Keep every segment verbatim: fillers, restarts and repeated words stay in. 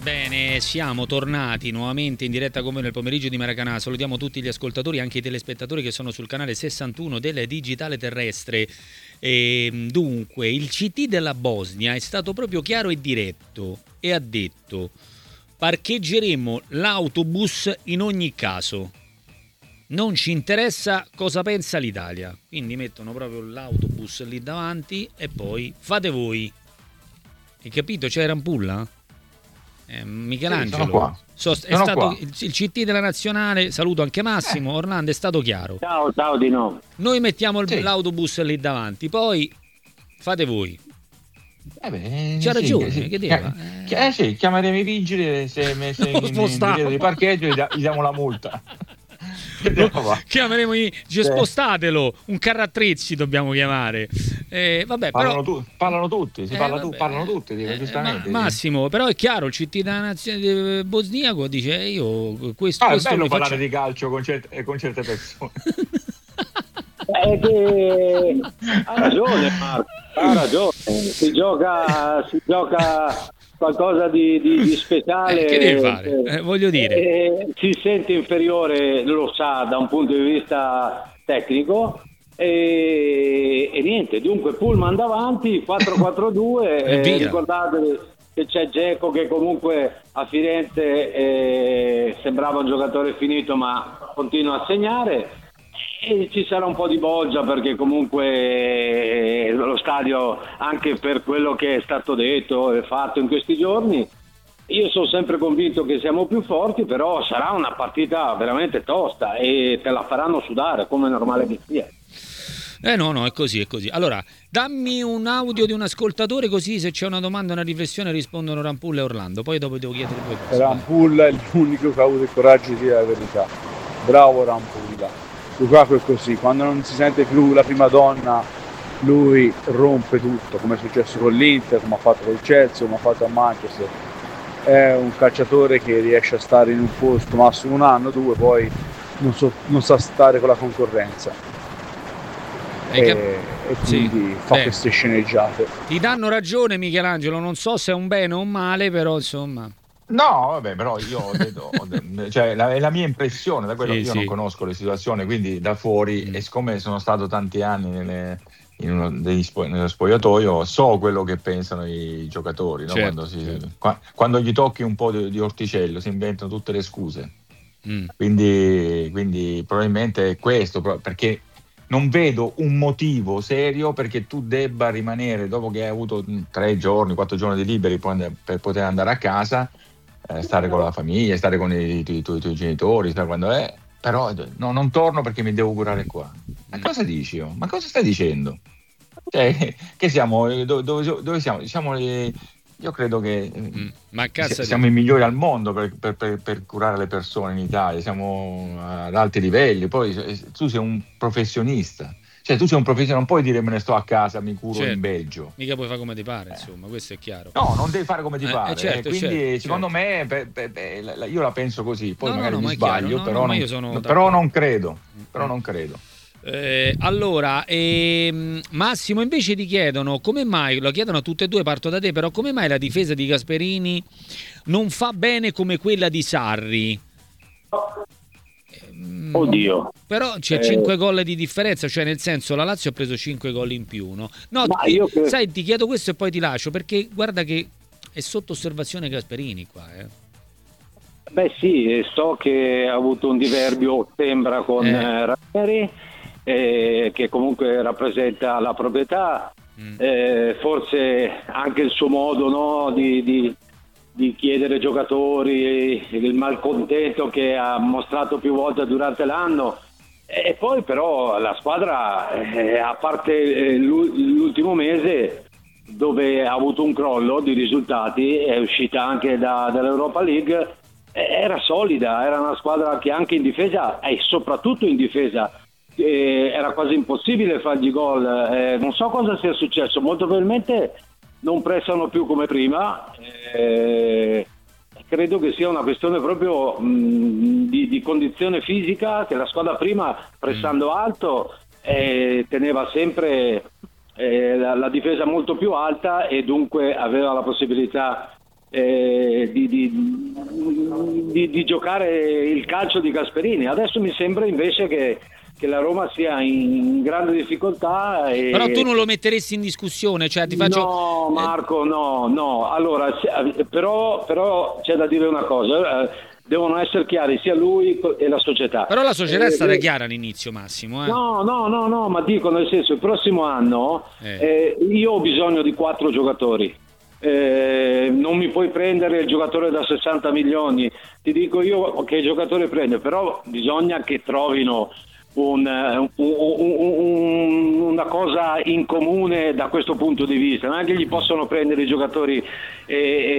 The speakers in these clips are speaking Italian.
Bene, siamo tornati nuovamente in diretta con voi nel pomeriggio di Maracanã. Salutiamo tutti gli ascoltatori e anche i telespettatori che sono sul canale sessantuno del Digitale Terrestre. E, dunque, il C T della Bosnia è stato proprio chiaro e diretto e ha detto: parcheggeremo l'autobus in ogni caso. Non ci interessa cosa pensa l'Italia. Quindi mettono proprio l'autobus lì davanti e poi fate voi. Hai capito? C'è Rampulla? Eh, Michelangelo, sì, sono qua. So, è sono stato qua. Il, il C T della nazionale. Saluto anche Massimo. Eh. Orlando, è stato chiaro. Ciao, ciao di no. Noi mettiamo il, Sì. l'autobus lì davanti, poi fate voi. Eh beh, C'ha sì, ragione, sì. che deva? Eh, eh sì, chiameremo i vigili se messo in, in divieto di parcheggio gli, da, gli diamo la multa. Chiameremo i dice, sì. spostatelo, un carro attrezzi dobbiamo chiamare. Eh, vabbè, parlano, però, tu, parlano tutti, si eh, parla vabbè, tu, parlano tutti, dico, eh, giustamente. Ma, Massimo, però è chiaro, il C T della nazione bosniaco dice eh, io questo, ah, questo è bello mi parlare faccio... di calcio con certe, con certe persone. È che ha ragione Marco, ha ragione, si gioca, si gioca qualcosa di, di, di speciale. Eh, che deve fare? Eh, voglio dire. Eh, si sente inferiore, lo sa, da un punto di vista tecnico e, e niente, dunque Pullman davanti, quattro quattro due, eh, ricordatevi che c'è Dzeko che comunque a Firenze eh, sembrava un giocatore finito ma continua a segnare. E ci sarà un po' di bolgia perché comunque eh, lo stadio, anche per quello che è stato detto e fatto in questi giorni, io sono sempre convinto che siamo più forti, però sarà una partita veramente tosta e te la faranno sudare come è normale che sia. Eh no, no, è così, è così. Allora, dammi un audio di un ascoltatore così se c'è una domanda o una riflessione rispondono Rampulla e Orlando, poi dopo devo chiedere due cose. Rampulla è l'unico che ha avuto il coraggio di dire la verità. Bravo Rampulla. Lukaku è così, quando non si sente più la prima donna lui rompe tutto, come è successo con l'Inter, come ha fatto col Chelsea, come ha fatto a Manchester. È un calciatore che riesce a stare in un posto massimo un anno, due, poi non, so, non sa stare con la concorrenza e, cap- e quindi sì, fa beh. queste sceneggiate. Ti danno ragione Michelangelo, non so se è un bene o un male, però insomma... No, vabbè, però io ho detto, ho detto, cioè la, è la mia impressione, da quello sì, che io sì. non conosco le situazioni, quindi da fuori, mm. e siccome sono stato tanti anni nelle, in uno degli spo, nello spogliatoio, so quello che pensano i giocatori, no? Certo, quando, si, certo. qua, quando gli tocchi un po' di, di orticello si inventano tutte le scuse, mm. quindi, quindi probabilmente è questo, perché non vedo un motivo serio perché tu debba rimanere, dopo che hai avuto tre giorni, quattro giorni di liberi per poter andare a casa, stare con la famiglia, stare con i, i, i, tuoi, i tuoi genitori, stare quando è, però no, non torno perché mi devo curare qua. Ma cosa dici io? Ma cosa stai dicendo? Cioè, che siamo dove, dove, dove siamo? Siamo le, io credo che mm, ma cazzo siamo di... i migliori al mondo per, per, per, per curare le persone in Italia, siamo ad alti livelli, poi tu sei un professionista. Cioè tu sei un professionista, non puoi dire me ne sto a casa, mi curo certo. in Belgio. Mica puoi fare come ti pare, insomma, questo è chiaro. No, non devi fare come ti eh, pare. Eh, certo, quindi certo, secondo certo. me beh, beh, beh, io la penso così, poi no, magari no, no, mi sbaglio, no, però, no, non, io sono però non credo. Però non credo. Eh, allora, ehm, Massimo, invece ti chiedono come mai, lo chiedono a tutte e due, parto da te, però come mai la difesa di Gasperini non fa bene come quella di Sarri? Oddio. Però c'è eh. cinque gol di differenza, cioè nel senso la Lazio ha preso cinque gol in più, no? No, ti, io che... sai, ti chiedo questo e poi ti lascio, perché guarda che è sotto osservazione Gasperini qua, eh. Beh sì, so che ha avuto un diverbio, sembra, con eh. Ranieri, eh, che comunque rappresenta la proprietà, mm. eh, forse anche il suo modo, no, di... di... di chiedere giocatori, il malcontento che ha mostrato più volte durante l'anno, e poi però la squadra, eh, a parte l'ultimo mese dove ha avuto un crollo di risultati, è uscita anche da, dall'Europa League, era solida, era una squadra che anche in difesa e soprattutto in difesa eh, era quasi impossibile fargli gol, eh, non so cosa sia successo, molto probabilmente non pressano più come prima, eh, credo che sia una questione proprio mh, di, di condizione fisica, che la squadra prima pressando alto eh, teneva sempre eh, la, la difesa molto più alta e dunque aveva la possibilità eh, di, di, di, di, di giocare il calcio di Gasperini. Adesso mi sembra invece che, che la Roma sia in grande difficoltà. E... Però tu non lo metteresti in discussione, cioè ti faccio... No Marco, no, no. Allora, però, però c'è da dire una cosa, devono essere chiari sia lui e la società. Però la società eh, è stata eh, chiara all'inizio, Massimo. Eh. No, no, no, no, ma dico nel senso, il prossimo anno eh. Eh, io ho bisogno di quattro giocatori. Eh, non mi puoi prendere il giocatore da sessanta milioni, ti dico io che giocatore prende, però bisogna che trovino un, un, un, un, una cosa in comune da questo punto di vista. Non è che gli possono prendere i giocatori eh,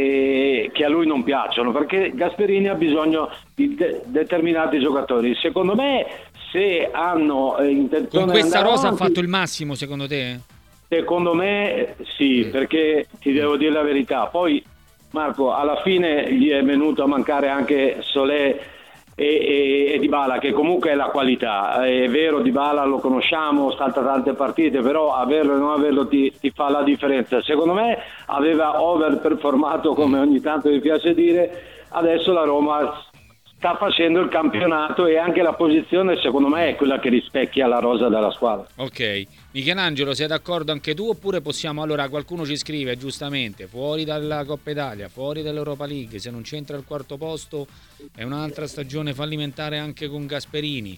eh, che a lui non piacciono, perché Gasperini ha bisogno di de- determinati giocatori. Secondo me, se hanno eh, intenzione con questa di andare rosa avanti, ha fatto il massimo, secondo te? Secondo me sì, perché ti devo dire la verità. Poi Marco, alla fine gli è venuto a mancare anche Solé e, e, e Dybala, che comunque è la qualità. È vero, Dybala lo conosciamo, salta tante partite, però averlo e non averlo ti, ti fa la differenza. Secondo me aveva overperformato, come ogni tanto mi piace dire. Adesso la Roma sta facendo il campionato e anche la posizione secondo me è quella che rispecchia la rosa della squadra. Ok, Michelangelo, sei d'accordo anche tu oppure possiamo, allora qualcuno ci scrive giustamente, fuori dalla Coppa Italia, fuori dall'Europa League, se non c'entra il quarto posto è un'altra stagione fallimentare anche con Gasperini,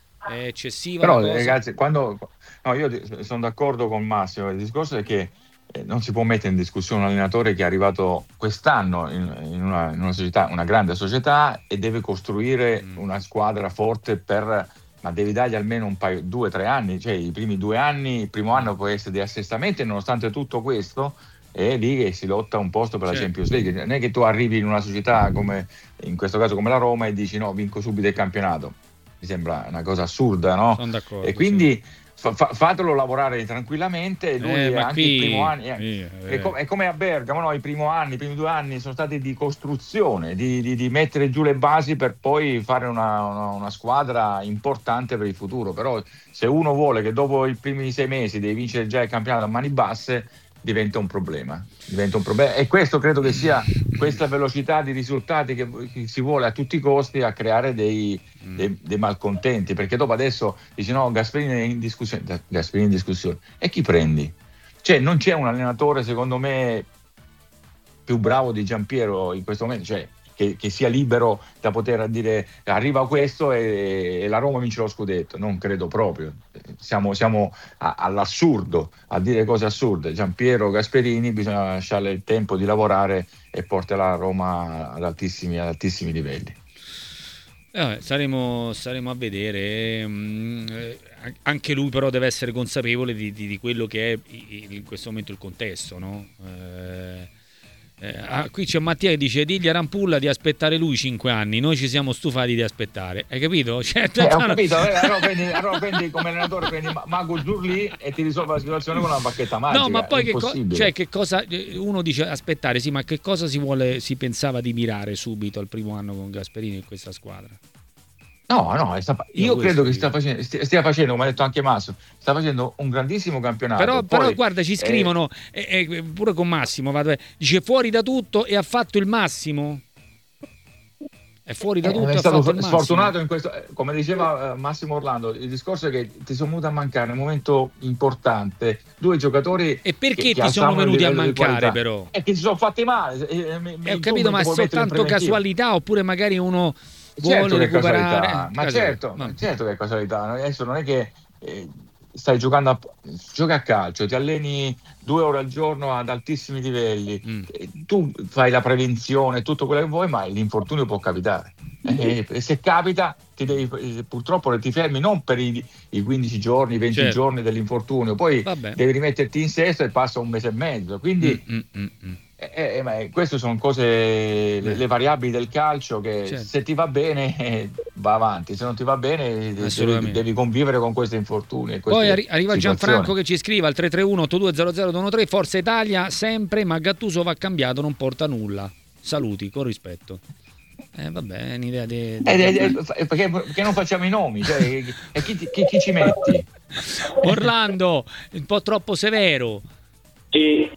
è eccessiva. Però la cosa. Ragazzi, quando no, io sono d'accordo con Massimo, il discorso è che non si può mettere in discussione un allenatore che è arrivato quest'anno in, in, una, in una società, una grande società, e deve costruire mm. una squadra forte per, ma devi dargli almeno un paio, due, tre anni, cioè i primi due anni, il primo anno può essere di assestamento, e nonostante tutto questo è lì che si lotta un posto per la certo. Champions League. Non è che tu arrivi in una società come, in questo caso come la Roma, e dici no, vinco subito il campionato. Mi sembra una cosa assurda, no? Sono d'accordo. E quindi sì. Fa, fatelo lavorare tranquillamente. Lui eh, anche qui, i primi anni eh, eh, è, com- è come a Bergamo, no? I primi anni, i primi due anni sono stati di costruzione, di, di, di mettere giù le basi per poi fare una, una, una squadra importante per il futuro. Però se uno vuole che dopo i primi sei mesi devi vincere già il campionato a mani basse, diventa un problema. Diventa un problema. E questo credo che sia questa velocità di risultati che, che si vuole a tutti i costi a creare dei, dei, dei malcontenti, perché dopo adesso dici no, Gasperini è in discussione, Gasperini in discussione, e chi prendi? Cioè non c'è un allenatore secondo me più bravo di Giampiero in questo momento, cioè che, che sia libero da poter dire arriva questo e, e la Roma vince lo scudetto. Non credo proprio, siamo, siamo a, all'assurdo a dire cose assurde. Giampiero, Gasperini, bisogna lasciarle il tempo di lavorare e portare la Roma ad altissimi, ad altissimi livelli. Eh, saremo, saremo a vedere. Eh, anche lui però deve essere consapevole di, di, di quello che è in questo momento il contesto, no? Eh, Eh, ah, qui c'è Mattia che dice digli a Rampulla di aspettare lui cinque anni, noi ci siamo stufati di aspettare, hai capito? Cioè, eh, ho capito, eh, allora, prendi, allora prendi come allenatore prendi Mago Giurlì e ti risolve la situazione con una bacchetta magica. No, ma poi che, co- cioè, che cosa uno dice aspettare, sì, ma che cosa si vuole, si pensava di mirare subito al primo anno con Gasperini in questa squadra? No, no, sta, io credo che stia facendo, stia facendo, come ha detto anche Massimo, sta facendo un grandissimo campionato. Però, Poi, però guarda, ci scrivono, eh, eh, pure con Massimo, vado, dice fuori da tutto e ha fatto il massimo. È fuori da tutto. Eh, è ha stato fatto il sfortunato in questo, come diceva Massimo Orlando, il discorso è che ti sono venuti a mancare in un momento importante due giocatori. E perché che, ti sono venuti a mancare però? E che si sono fatti male. E, eh, ho capito, ma è soltanto casualità oppure magari uno vuole certo recuperare? Che ma certo, ma certo che è casualità. Adesso non è che eh, stai giocando a, giochi a calcio, ti alleni due ore al giorno ad altissimi livelli, mm. tu fai la prevenzione, tutto quello che vuoi, ma l'infortunio può capitare. E, e se capita, ti devi, purtroppo ti fermi non per i, i quindici giorni, i venti certo. giorni dell'infortunio, poi Vabbè. devi rimetterti in sesto e passa un mese e mezzo. Quindi mm, mm, mm. Eh, eh, ma queste sono cose, le, le variabili del calcio che certo. se ti va bene eh, va avanti, se non ti va bene devi, devi convivere con questi infortuni. Poi arri- arriva Gianfranco che ci scrive al tre tre uno otto due zero zero due uno tre, Forza Italia sempre, ma Gattuso va cambiato, non porta nulla. Saluti, con rispetto. Eh vabbè, è un'idea di... di... Eh, eh, eh, perché, perché non facciamo i nomi? Cioè, e chi, chi, chi ci metti? Orlando, un po' troppo severo. Sì.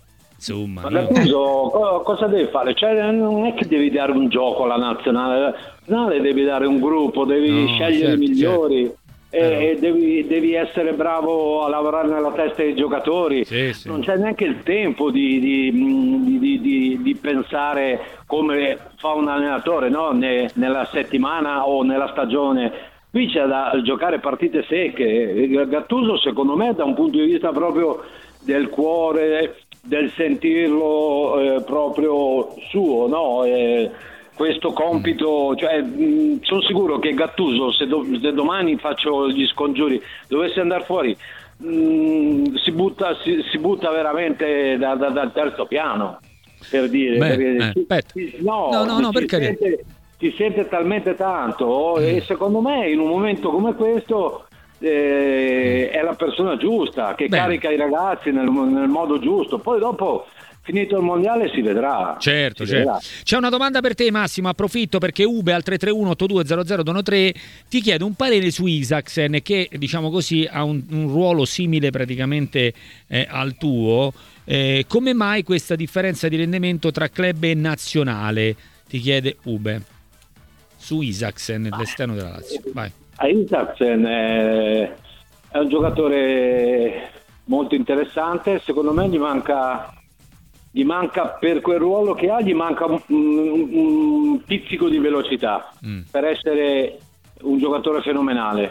insomma. Ma Gattuso co- cosa deve fare? Cioè, non è che devi dare un gioco alla nazionale, la nazionale devi dare un gruppo, devi No, scegliere certo, i migliori. certo. E, e devi, devi essere bravo a lavorare nella testa dei giocatori. Sì, sì. Non c'è neanche il tempo di, di, di, di, di, di pensare come fa un allenatore, no? Ne, nella settimana o nella stagione. Qui c'è da giocare partite secche. Gattuso, secondo me, da un punto di vista proprio del cuore, del sentirlo eh, proprio suo, no? Eh, questo compito, cioè mh, sono sicuro che Gattuso, se, do, se domani faccio gli scongiuri, dovesse andare fuori, mh, si, butta, si, si butta veramente da, da, dal terzo piano, per dire. Beh, perché eh, si, si, no, no, no, no, si, per si, carità. sente, si sente talmente tanto mm. e secondo me in un momento come questo eh, è la persona giusta, che Bene. carica i ragazzi nel, nel modo giusto, poi dopo... Finito il mondiale si vedrà. Certo, si certo. vedrà. C'è una domanda per te, Massimo, approfitto perché Ube al tre tre uno otto due zero zero due tre ti chiede un parere su Isaksen, che diciamo così ha un, un ruolo simile praticamente eh, al tuo. Eh, come mai questa differenza di rendimento tra club e nazionale? Ti chiede Ube su Isaksen, l'esterno della Lazio. Vai. A Isaksen è, è un giocatore molto interessante, secondo me gli manca gli manca per quel ruolo che ha, gli manca un, un, un pizzico di velocità mm. per essere un giocatore fenomenale,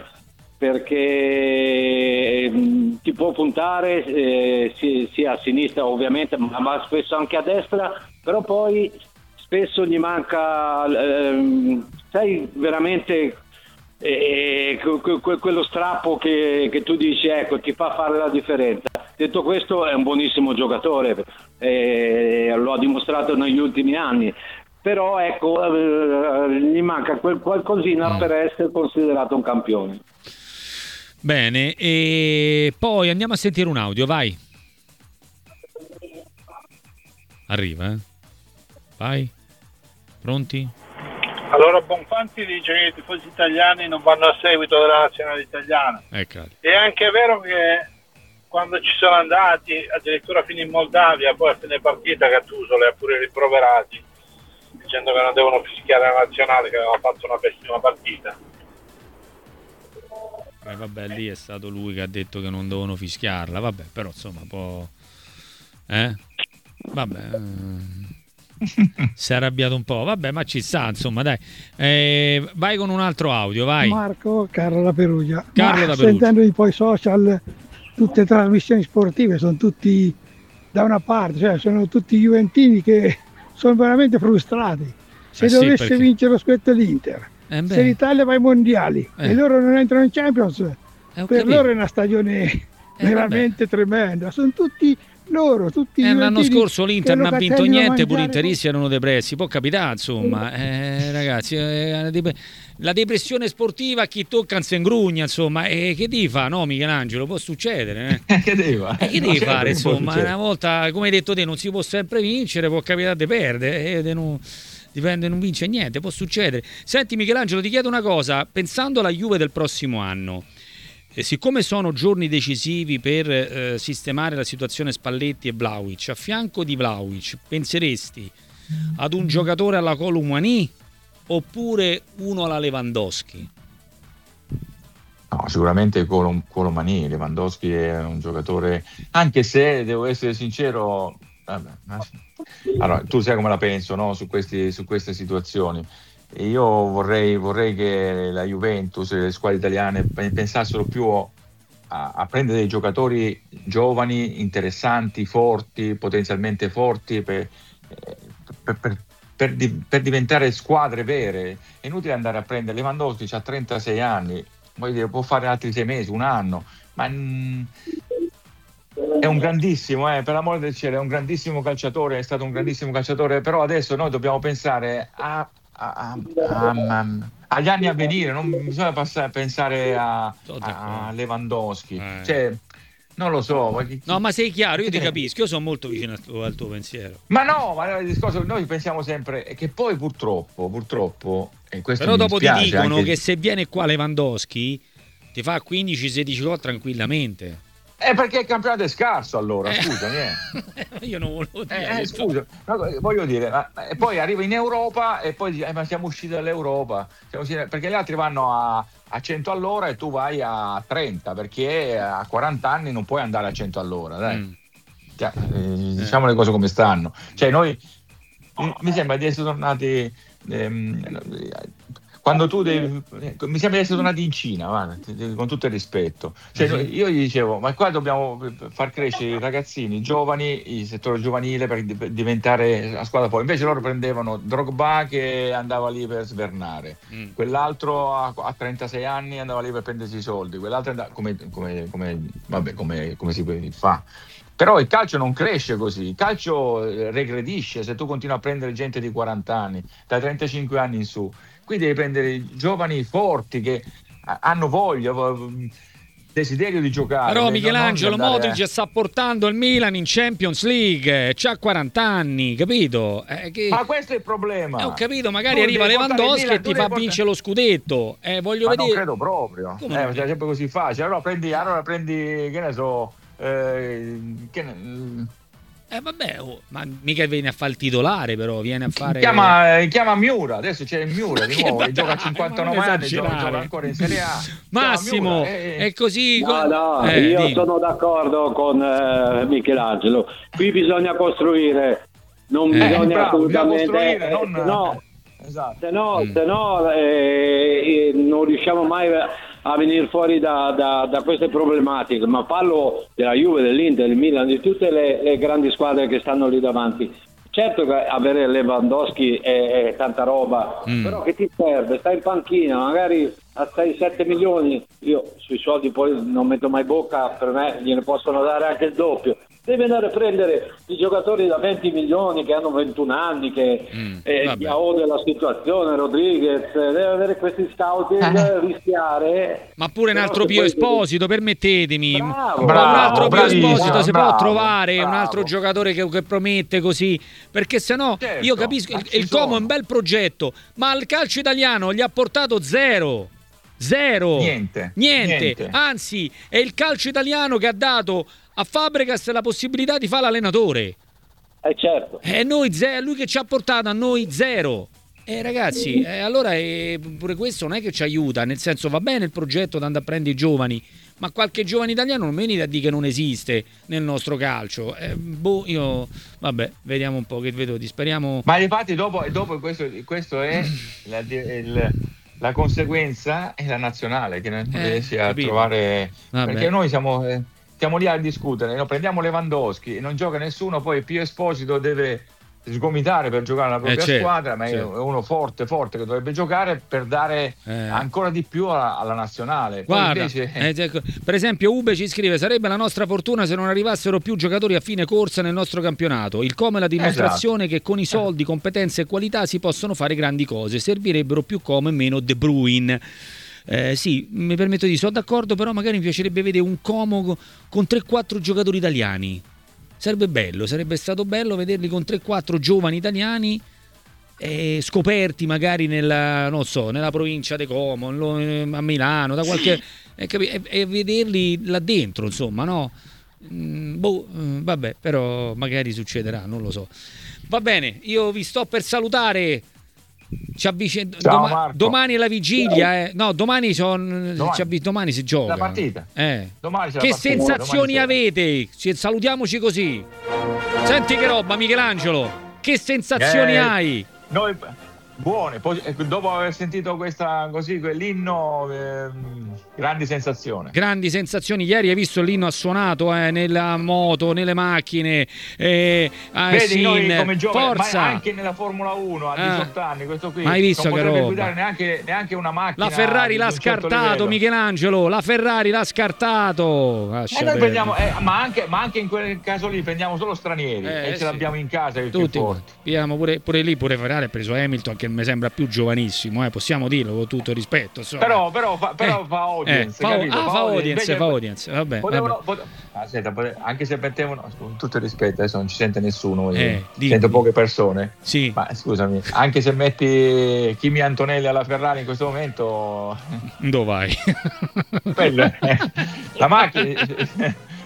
perché mh, ti può puntare eh, sia, sia a sinistra ovviamente, ma, ma spesso anche a destra, però poi spesso gli manca eh, sai veramente eh, que, que, quello strappo che, che tu dici, ecco, ti fa fare la differenza. Detto questo, è un buonissimo giocatore, eh, lo ha dimostrato negli ultimi anni, però ecco eh, gli manca quel qualcosina mm. per essere considerato un campione. Bene, e poi andiamo a sentire un audio, vai. Arriva, eh? Vai. Pronti? Allora Bonfanti dice che i tifosi italiani non vanno a seguito della nazionale italiana. Ecco. È anche vero che quando ci sono andati, addirittura fino in Moldavia, poi a fine partita Gattuso li ha pure riproverati, dicendo che non devono fischiare la nazionale, che aveva fatto una pessima partita. Eh, vabbè, lì è stato lui che ha detto che non devono fischiarla, vabbè, però insomma un po'... Eh? Vabbè... si è arrabbiato un po', vabbè, ma ci sta, insomma, dai. Eh, vai con un altro audio, vai. Marco, Carlo da Perugia. Carlo ma da Perugia. Sentendo un po' i social, tutte le trasmissioni sportive sono tutti da una parte, cioè sono tutti juventini che sono veramente frustrati. Se eh sì, dovesse perché... vincere lo scudetto l'Inter, eh se l'Italia va ai mondiali eh. e loro non entrano in Champions, eh, per capito. loro è una stagione eh, veramente vabbè. tremenda. Sono tutti loro, tutti eh, l'anno scorso l'Inter non ha vinto niente, pure mangiare... interisti erano depressi, può capitare, insomma, eh, ragazzi, eh, la depressione sportiva a chi tocca non se ingrugna, insomma, e eh, che devi fare, no Michelangelo, può succedere, eh? che devi fare, eh, che devi fare insomma, una volta, come hai detto te, non si può sempre vincere, può capitare di perdere, eh, non, dipende, non vince niente, può succedere. Senti Michelangelo, ti chiedo una cosa, pensando alla Juve del prossimo anno, E siccome sono giorni decisivi per eh, sistemare la situazione Spalletti e Vlahovic, a fianco di Vlahovic penseresti ad un giocatore alla Kolo Muani oppure uno alla Lewandowski? No, sicuramente Kolo, Kolo Muani. Lewandowski è un giocatore, anche se devo essere sincero, vabbè, ma... allora, tu sai come la penso, no? su, questi, su queste situazioni. Io vorrei, vorrei che la Juventus e le squadre italiane pensassero più a, a prendere dei giocatori giovani, interessanti, forti, potenzialmente forti per, per, per, per, di, per diventare squadre vere. È inutile andare a prendere Lewandowski, ha trentasei anni, voglio dire, può fare altri sei mesi, un anno, ma mh, è un grandissimo, eh, per l'amore del cielo, è un grandissimo calciatore, è stato un grandissimo calciatore, però adesso noi dobbiamo pensare a A, a, a, agli anni a venire, non bisogna passare, pensare a, a Lewandowski, eh. cioè, non lo so. No, ma sei chiaro, io ti capisco, io sono molto vicino al tuo, al tuo pensiero. Ma no, ma il discorso noi pensiamo sempre è che poi purtroppo, purtroppo, e questo però dopo ti dicono anche... che se viene qua Lewandowski ti fa quindici sedici gol tranquillamente. Eh, perché il campionato è scarso allora, eh. scusami. Eh. Io non volevo dire. Eh, eh, scusa, no, voglio dire, ma, e poi arriva in Europa e poi dice, eh, ma siamo usciti dall'Europa, siamo usciti, perché gli altri vanno a, a cento all'ora e tu vai a trenta, perché a quaranta anni non puoi andare a cento all'ora, dai. Mm. Cioè, eh, diciamo eh. le cose come stanno. Cioè noi, mi sembra di essere tornati... Ehm, quando tu devi, mi sembra di essere tornati in Cina, guarda, con tutto il rispetto. Cioè, uh-huh. Io gli dicevo, ma qua dobbiamo far crescere i ragazzini, i giovani, il settore giovanile per diventare la squadra poi. Invece loro prendevano Drogba che andava lì per svernare, mm. quell'altro a, a trentasei anni andava lì per prendersi i soldi, quell'altro andava, come, come, come, vabbè, come, come si fa. Però il calcio non cresce così, il calcio regredisce se tu continui a prendere gente di quaranta anni, da trentacinque anni in su. Qui devi prendere giovani forti che hanno voglia, desiderio di giocare. Però Michelangelo Modric a... sta portando il Milan in Champions League, c'ha quaranta anni, capito? Eh, che... Ma questo è il problema. Eh, ho capito, magari tu arriva Lewandowski e ti fa portare... vincere lo scudetto. Eh, voglio Ma vedere... non credo proprio. Come eh, è sempre così facile. Allora prendi, allora prendi che ne so... Eh, che ne... Eh vabbè, oh, ma mica viene a fare il titolare, però viene a fare. Chiama, chiama Miura, adesso c'è il Miura di nuovo, che gioca a cinquantanove anni, gioca, gioca ancora in Serie A. Massimo, Miura, eh, è così. No, no, eh, io dimmi. sono d'accordo con eh, Michelangelo. Qui bisogna costruire, non eh, bisogna bravo, assolutamente. Eh, non... No, esatto. Se no, mm. se no eh, non riusciamo mai a venire fuori da, da, da queste problematiche, ma parlo della Juve, dell'Inter, del Milan, di tutte le, le grandi squadre che stanno lì davanti. Certo che avere Lewandowski è, è tanta roba, mm. però che ti serve? Stai in panchina, magari a sei sette milioni, io sui soldi poi non metto mai bocca, per me gliene possono dare anche il doppio. Devi andare a prendere i giocatori da venti milioni che hanno ventuno anni, che mm, eh, Diao della situazione, Rodriguez, deve avere questi scouting, eh. rischiare. Ma pure un altro Pio Esposito, permettetemi. Bravo, un bravo, altro Pio Esposito si bravo, può trovare, bravo. un altro giocatore che, che promette così, perché sennò certo, io capisco, il, il Como è un bel progetto, ma al calcio italiano gli ha portato zero. Zero. Niente. Niente. Niente. Anzi, è il calcio italiano che ha dato a Fabregas la possibilità di fare l'allenatore. Eh certo. E noi zero, lui che ci ha portato a noi zero. E eh, ragazzi, eh, allora eh, pure questo non è che ci aiuta, nel senso va bene il progetto di andare a prendere i giovani, ma qualche giovane italiano non venite a dire che non esiste nel nostro calcio. Eh, boh, io vabbè, vediamo un po' che vedo, speriamo. Ma infatti dopo, dopo questo, questo è la, il la conseguenza è la nazionale che non eh, riesce a capito. trovare. Vabbè. Perché noi siamo, eh, siamo lì a discutere, no? Prendiamo Lewandowski e non gioca nessuno, poi Pio Esposito deve sgomitare per giocare la propria eh, certo, squadra, ma certo. è uno forte forte che dovrebbe giocare per dare eh. ancora di più alla, alla nazionale. Poi Guarda, invece... eh, per esempio Ube ci scrive: sarebbe la nostra fortuna se non arrivassero più giocatori a fine corsa nel nostro campionato. Il Como è la dimostrazione esatto. che con i soldi, competenze e qualità si possono fare grandi cose. Servirebbero più Como e meno De Bruyne. Eh, sì, mi permetto di sono d'accordo, però magari mi piacerebbe vedere un Como con tre quattro giocatori italiani. Sarebbe bello, sarebbe stato bello vederli con tre quattro giovani italiani eh, scoperti magari nella, non so, nella provincia di Como, a Milano, da qualche e, e, e vederli là dentro, insomma, no? Mm, boh, vabbè, però magari succederà, non lo so. Va bene, io vi sto per salutare. Ci avvicin- Ciao, doma- domani è la vigilia, eh. no, domani, son- domani. Ci avvi- domani si gioca. La partita. Eh. Domani c'è che la partita. sensazioni Domani avete? Salutiamoci così. Senti che roba, Michelangelo. Che sensazioni eh, hai? Noi buone, poi, dopo aver sentito questa così quell'inno, ehm, grandi sensazioni. Grandi sensazioni. Ieri hai visto l'inno ha suonato eh, nella moto, nelle macchine. Eh, Vedi Sin, noi come giovani, forza. ma anche nella Formula uno a diciotto anni, questo qui ma hai visto non che potrebbe roba? guidare neanche, neanche una macchina. La Ferrari l'ha un certo scartato, livello. Michelangelo. La Ferrari l'ha scartato. Eh, noi prendiamo, eh, ma, anche, ma anche in quel caso lì prendiamo solo stranieri eh, e ce sì. l'abbiamo in casa i tutti più forti. Pigliamo pure, pure lì, pure Ferrari ha preso Hamilton, che mi sembra più giovanissimo, eh, possiamo dirlo con tutto rispetto. Insomma. Però, però, fa, però eh, fa audience, eh, fa, capito? ah, fa fa audience, Invece, fa audience. Vabbè, potevano, vabbè. Pot- ah, senta, pote- anche se mettevano, con tutto il rispetto, adesso non ci sente nessuno, eh, sento poche persone. Sì. Ma scusami, anche se metti Kimi Antonelli alla Ferrari in questo momento, dove vai? quello è, la macchina.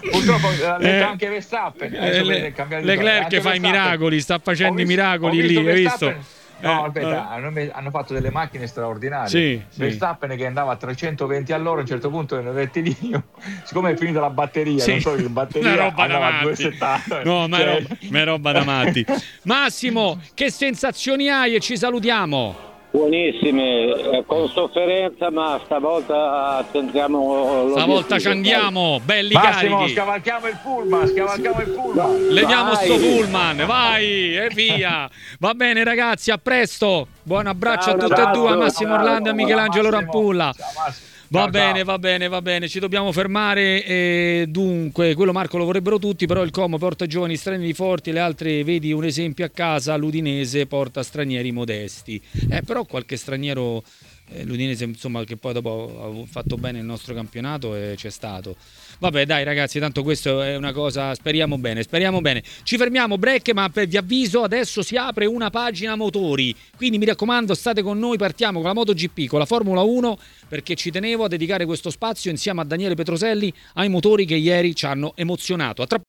Purtroppo l'ha detto Eh, anche Verstappen. eh, le- Leclerc che fa i miracoli, sta facendo i miracoli lì, hai visto? No, Eh, aspetta, eh. hanno, hanno fatto delle macchine straordinarie. Sì, sì. Verstappen che andava a trecentoventi all'ora, a un certo punto nel rettilineo, siccome è finita la batteria, Sì. non so che batteria, Una roba da andava a matti. duecentosettanta. No, ma è Cioè- roba, ma è roba da matti. Massimo, che sensazioni hai e ci salutiamo? Buonissime, eh, con sofferenza, ma stavolta tentiamo. Stavolta ci andiamo, belli Massimo, carichi. scavalchiamo il pullman, scavalchiamo il pullman. Leviamo Vai. sto pullman, vai e via. Va bene ragazzi, a presto. Buon abbraccio Ciao, a tutti ciao, e due, a ciao, Massimo ciao, Orlando e a ciao, Michelangelo Massimo. Rampulla. Ciao, Massimo. Va Ciao, bene, ciao. va bene, va bene, ci dobbiamo fermare. E dunque, quello Marco lo vorrebbero tutti, però il Como porta giovani stranieri forti, le altre vedi un esempio a casa, l'Udinese porta stranieri modesti. Eh, però qualche straniero, eh, l'Udinese insomma che poi dopo ha fatto bene il nostro campionato e c'è stato. Vabbè dai ragazzi, tanto questo è una cosa, speriamo bene, speriamo bene. Ci fermiamo, break, ma per- vi avviso, adesso si apre una pagina motori, quindi mi raccomando state con noi, partiamo con la MotoGP, con la Formula uno, perché ci tenevo a dedicare questo spazio insieme a Daniele Petroselli ai motori che ieri ci hanno emozionato. A tra